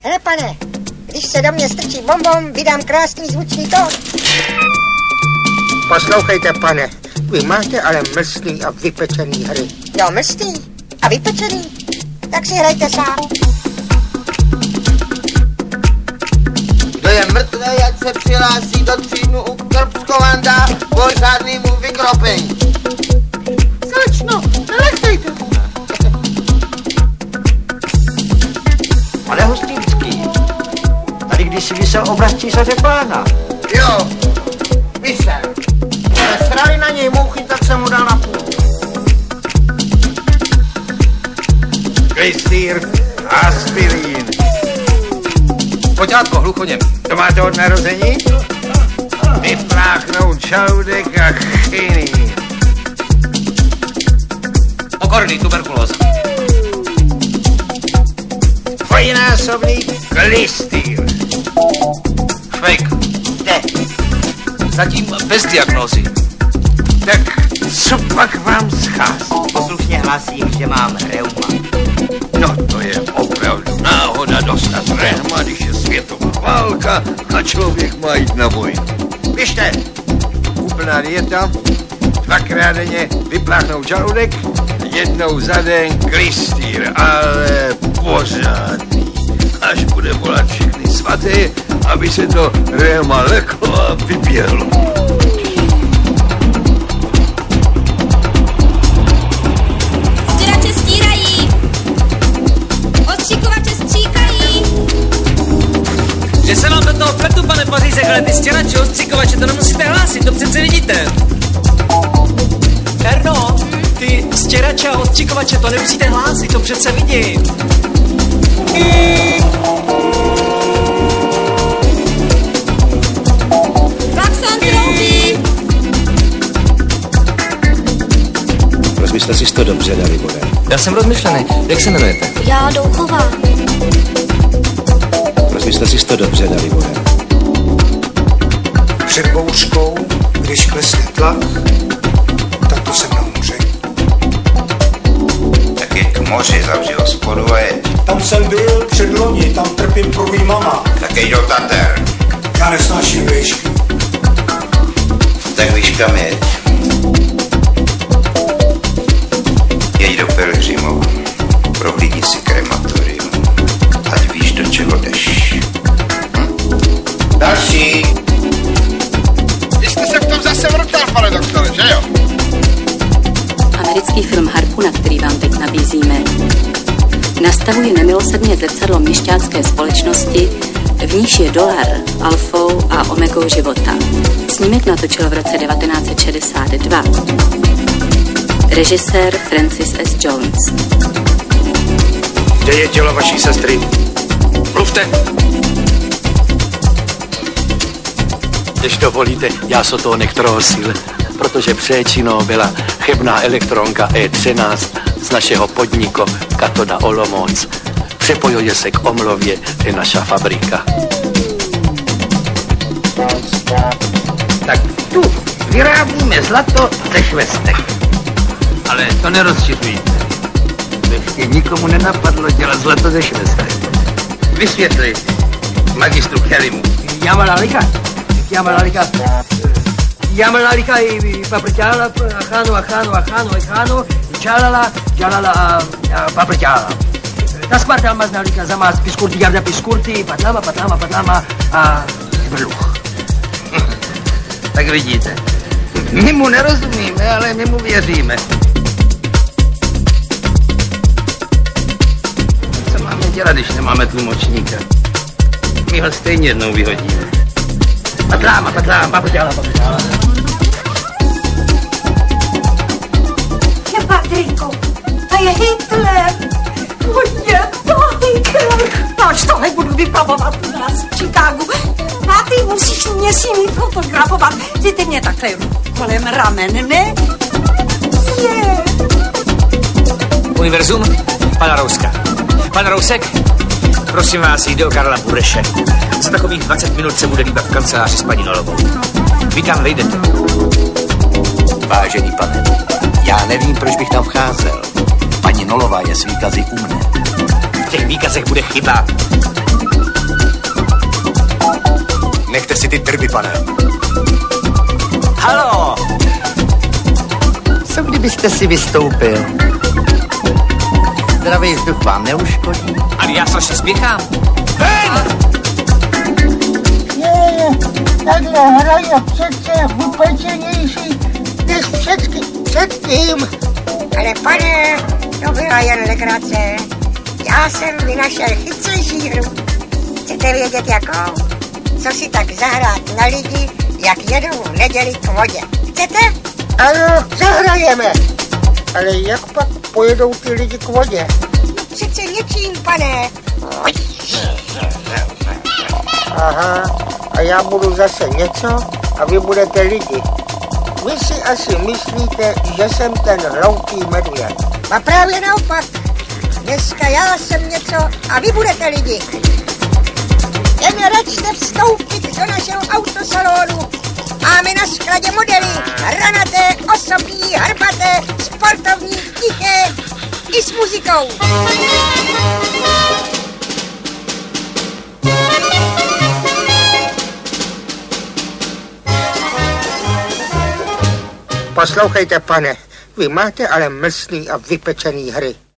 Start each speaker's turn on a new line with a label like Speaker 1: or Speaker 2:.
Speaker 1: Hele, pane, když se do mě strčí bombom, vydám krásný zvučný tón. Poslouchejte, pane, vy máte ale mlsný a vypečený hry. Jo, mlsný a vypečený? Tak si hrajte sám.
Speaker 2: Kdo je mrtvý, ať se přihlásí do třídnu u Krpskovanda pořádnýmu vykropení.
Speaker 1: Slečno, nelechtejte.
Speaker 3: Pane Hostýnský, tady kdysi vysel obraz císaře Pána.
Speaker 2: Jo, vysel. Jsme srali na něj mouchy, tak jsem mu dal na půl.
Speaker 4: Klystýr, aspirín. Poťátko, hluchoněm, to máte od narození? Vypláchnout žaludek a chinin. Pokorný tuberkulóza. Dvojnásobný klystýr. Fake.
Speaker 2: Kde?
Speaker 4: Zatím bez diagnózy. Tak co pak vám schází?
Speaker 2: Poslušně hlásím, že mám reuma.
Speaker 4: No to je opravdu náhoda dostat reuma, když je světová válka a člověk má jít na vojnu. Běžte! Úplná dieta, 2krát denně vypláchnout žaludek, jednou za den klystýr, ale pořádný. Až bude volat všechny svaté, aby se to reuma leklo a vyběhlo.
Speaker 5: Stěrače stírají. Odstřikovače stříkají.
Speaker 6: Že se vám do toho pletu, pane Pařízek, ale ty stěrače, odstřikovače, to nemusíte hlásit, to přece vidíte.
Speaker 7: Erno, ty stěrače a odstřikovače, to nemusíte hlásit, to přece vidím.
Speaker 5: Klakson troubí.
Speaker 8: Rozmyslete si to dobře, Dalibore.
Speaker 6: Já jsem rozmyšlený, jak se jmenujete?
Speaker 5: Já Douchová.
Speaker 8: Rozmyslete si to dobře, Dalibore.
Speaker 9: Před bouřkou, když klesne tlak, tak to se mnou může.
Speaker 10: Tak je k moři, zavři hospodu a jeď.
Speaker 9: Tam jsem byl předloni, tam trpím průjmama.
Speaker 10: Tak jeď do Tater.
Speaker 9: Já nesnáším výšky.
Speaker 10: Tak výškami jeď. Jeď do Pelhřimova. Prohlídni si krematorium. Ať víš, do čeho jdeš. Další.
Speaker 4: Vy jste se v tom zase vrtal, pane doktore, že jo?
Speaker 11: Americký film Harpuna, který vám teď nabízíme, nastavuje nemilosrdně zrcadlo měšťácké společnosti, v níž je dolar alfou a omegou života. Snímek natočil v roce 1962. Režisér Francis S. Jones.
Speaker 4: Kde je tělo vaší sestry? Mluvte!
Speaker 8: Když dovolíte, já se toho nektrosil, protože přečino byla chybná elektronka E13 z našeho podniku Katoda Olomouc. Přepojuje se k Omlově, je naša fabrika.
Speaker 4: Tak tu vyrábíme zlato ze švestek. Ale to nerozšiřujte. Ještě nikomu nenapadlo dělat zlato ze švestek. Vysvětli magistru Kellymu.
Speaker 7: Jamalálika i papriťála, achánu, čálala a papriťála. Tasmarta maználika zamás piskurty, jarda piskurty, patlama a brluch.
Speaker 4: Tak vidíte. My mu nerozumíme, ale my mu věříme. Co máme dělat, když nemáme tlumočníka? My ho stejně jednou vyhodíme. Patlama, papriťála.
Speaker 1: Je Patríku, to je Hitler. Je to Hitler. Proč to nebudu vyplavovat u nás v Chicagu? A ty musíš mě s nimi fotografovat. Ty mě takhle kolem ramen, ne? Je.
Speaker 6: Univerzum, pana Rouska. Pan Rousek, prosím vás, jde o Karla Bureše. Za takových 20 minut se bude líbat v kanceláři s paní Nolovou. Vítám, vejdete.
Speaker 8: Vážený pane, já nevím, proč bych tam vcházel. Paní Nolová je s výkazy u mne.
Speaker 6: V těch výkazech bude chyba.
Speaker 3: si ty drby, pane. Halo!
Speaker 2: Co kdybyste si vystoupil? Zdravý vzduch vám neuškodí?
Speaker 6: Ale já se spěchám.
Speaker 12: Takhle hraje přece upečenější než všechny předtím.
Speaker 1: Ale pane, to byla jen legrace. Já jsem vynašel chytřejší hru. Chcete vědět jakou? Co si tak zahrát na lidi, jak jedou v neděli k vodě. Chcete?
Speaker 12: Ano, zahrajeme. Ale jak pak pojedou ty lidi k vodě?
Speaker 1: No přece něčím, pane.
Speaker 12: Aha, a já budu zase něco a vy budete lidi. Vy si asi myslíte, že jsem ten hloupý medvěd.
Speaker 1: A právě naopak. Dneska já jsem něco a vy budete lidi. Jen račte vstoupit do našeho autosalonu. Máme na skladě modely hranaté, osobní, harbaté, sportovní, tiché i s muzikou.
Speaker 12: Poslouchejte, pane, vy máte ale mlsný a vypečený hry.